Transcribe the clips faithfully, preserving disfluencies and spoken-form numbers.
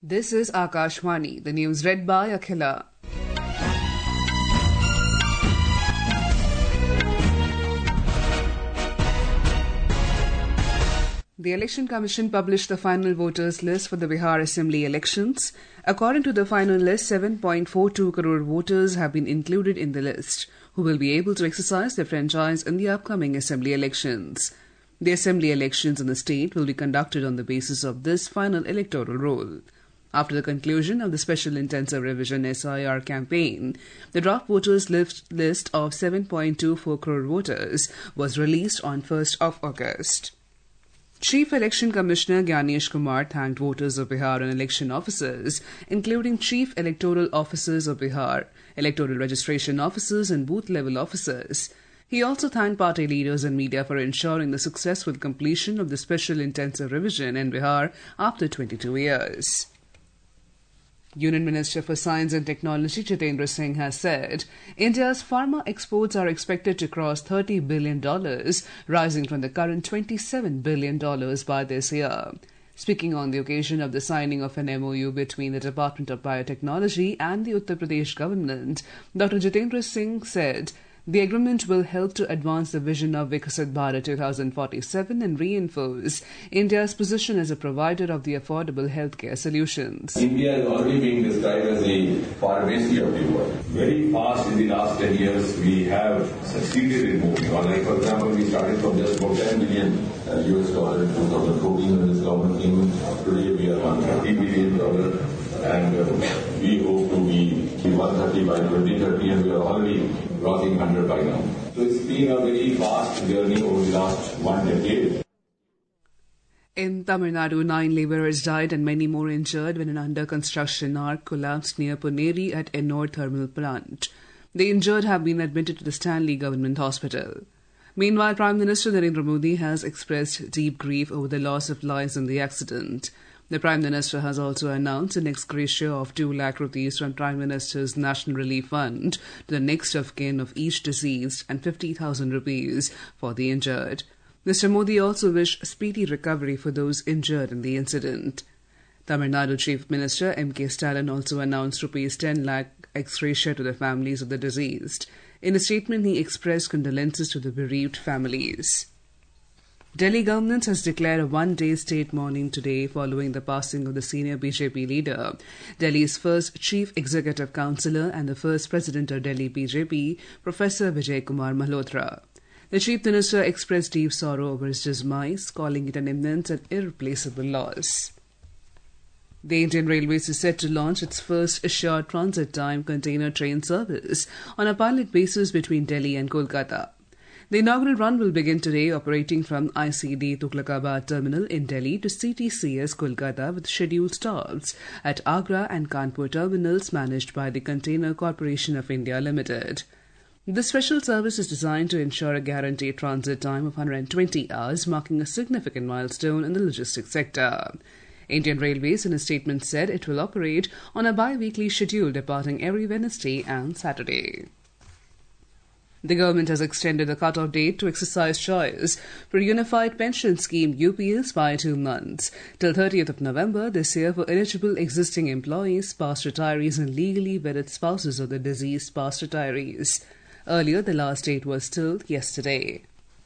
This is Akashvani, the news read by Akhila. The Election Commission published the final voters list for the Bihar Assembly elections. According to the final list, seven point four two crore voters have been included in the list, who will be able to exercise their franchise in the upcoming Assembly elections. The Assembly elections in the state will be conducted on the basis of this final electoral roll. After the conclusion of the Special Intensive Revision S I R campaign, the draft voters list, list of seven point two four crore voters was released on first of August. Chief Election Commissioner Gyanesh Kumar thanked voters of Bihar and election officers, including Chief Electoral Officers of Bihar, Electoral Registration Officers and booth-level officers. He also thanked party leaders and media for ensuring the successful completion of the Special Intensive Revision in Bihar after twenty-two years. Union Minister for Science and Technology Jitendra Singh has said India's pharma exports are expected to cross thirty billion dollars, rising from the current twenty-seven billion dollars by this year. Speaking on the occasion of the signing of an M O U between the Department of Biotechnology and the Uttar Pradesh government, Doctor Jitendra Singh said the agreement will help to advance the vision of Viksit Bharat twenty forty-seven and reinforce India's position as a provider of the affordable healthcare solutions. India is already being described as the pharmacy of the world. Very fast in the last ten years, we have succeeded in moving on. Like, for example, we started from just about ten billion uh, U S dollars in two thousand fourteen when this government came in. Today we are on thirty billion dollars. And uh, we hope to be one thirty by twenty thirty, and we are already crossing one hundred by now. So it's been a very fast journey over the last one decade. In Tamil Nadu, nine labourers died and many more injured when an under-construction arc collapsed near Poneri at Ennore thermal plant. The injured have been admitted to the Stanley Government Hospital. Meanwhile, Prime Minister Narendra Modi has expressed deep grief over the loss of lives in the accident. The Prime Minister has also announced an ex gratia of two lakh rupees from Prime Minister's National Relief Fund to the next of kin of each deceased and fifty thousand rupees for the injured. Mister Modi also wished speedy recovery for those injured in the incident. Tamil Nadu Chief Minister M K Stalin also announced rupees ten lakh ex gratia to the families of the deceased. In a statement, he expressed condolences to the bereaved families. Delhi government has declared a one-day state mourning today following the passing of the senior B J P leader, Delhi's first chief executive councillor and the first president of Delhi B J P, Professor Vijay Kumar Malhotra. The chief minister expressed deep sorrow over his demise, calling it an immense and irreplaceable loss. The Indian Railways is set to launch its first assured transit time container train service on a pilot basis between Delhi and Kolkata. The inaugural run will begin today, operating from I C D Tughlakabad Terminal in Delhi to C T C S Kolkata, with scheduled stops at Agra and Kanpur terminals managed by the Container Corporation of India Limited. This special service is designed to ensure a guaranteed transit time of one hundred twenty hours, marking a significant milestone in the logistics sector. Indian Railways, in a statement, said it will operate on a bi-weekly schedule departing every Wednesday and Saturday. The government has extended the cut-off date to exercise choice for Unified Pension Scheme U P S by two months, till thirtieth of November this year for eligible existing employees, past retirees and legally wedded spouses of the deceased past retirees. Earlier, the last date was still yesterday.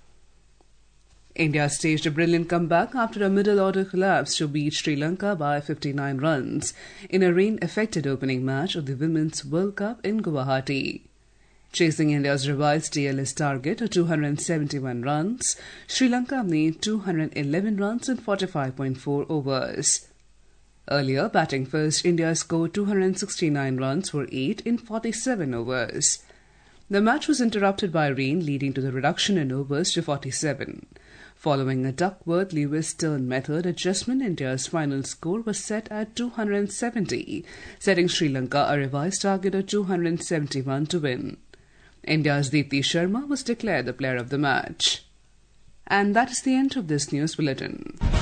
India staged a brilliant comeback after a middle-order collapse to beat Sri Lanka by fifty-nine runs in a rain-affected opening match of the Women's World Cup in Guwahati. Chasing India's revised D L S target of two hundred seventy-one runs, Sri Lanka made two hundred eleven runs in forty-five point four overs. Earlier, batting first, India scored two hundred sixty-nine runs for eight in forty-seven overs. The match was interrupted by rain, leading to the reduction in overs to forty-seven. Following a Duckworth-Lewis-Stern method adjustment, India's final score was set at two hundred seventy, setting Sri Lanka a revised target of two hundred seventy-one to win. India's Deepti Sharma was declared the player of the match. And that is the end of this news bulletin.